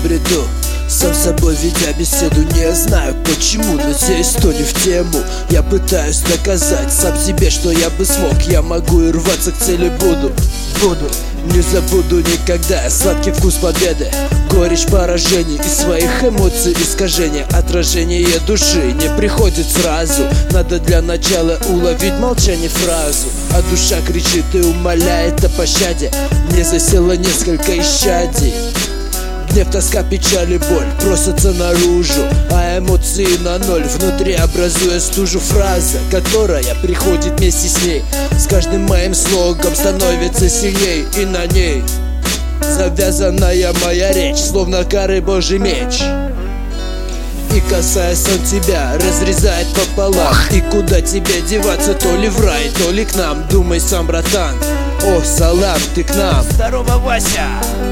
бреду, сам с собой ведя беседу. Не знаю почему, но здесь то не в тему. Я пытаюсь доказать сам себе, что я бы смог. Я могу и рваться к цели буду. Не забуду никогда сладкий вкус победы, горечь поражений и своих эмоций искажения. Отражение души не приходит сразу, надо для начала уловить молчание фразу. А душа кричит и умоляет о пощаде, мне засело несколько исчадий. Гнев, тоска, печаль и боль просятся наружу, а эмоции на ноль внутри, образуя стужу. Фраза, которая приходит вместе с ней, с каждым моим слогом становится сильней. И на ней завязанная моя речь, словно карый Божий меч. И касаясь он тебя, разрезает пополам. И куда тебе деваться, то ли в рай, то ли к нам. Думай сам, братан, о, салам, ты к нам. Здорово, Вася!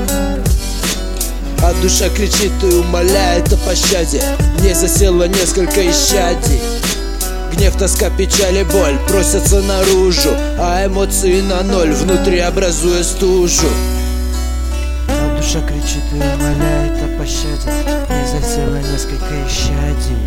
А душа кричит и умоляет о пощаде, мне засело несколько исчадий. Гнев, тоска, печаль и боль просятся наружу, а эмоции на ноль внутри, образуя стужу. А душа кричит и умоляет о пощаде, мне засело несколько исчадий.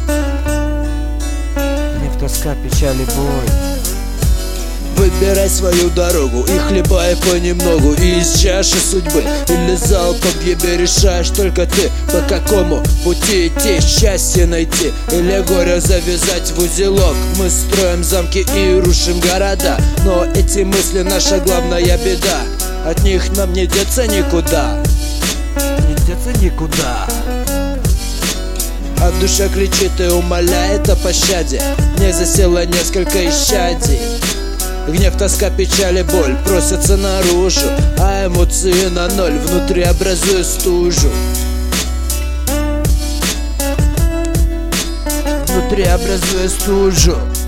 Гнев, тоска, печаль и боль. Выбирай свою дорогу и хлебай понемногу из чаши судьбы, или залпом ебе решаешь только ты, по какому пути идти, счастье найти или горе завязать в узелок. Мы строим замки и рушим города, но эти мысли наша главная беда, от них нам не деться никуда. Не деться никуда. А душа кричит и умоляет о пощаде, мне засело несколько исчадий. Гнев, тоска, печаль и боль просятся наружу, а эмоции на ноль внутри, образуя стужу. Внутри, образуя стужу.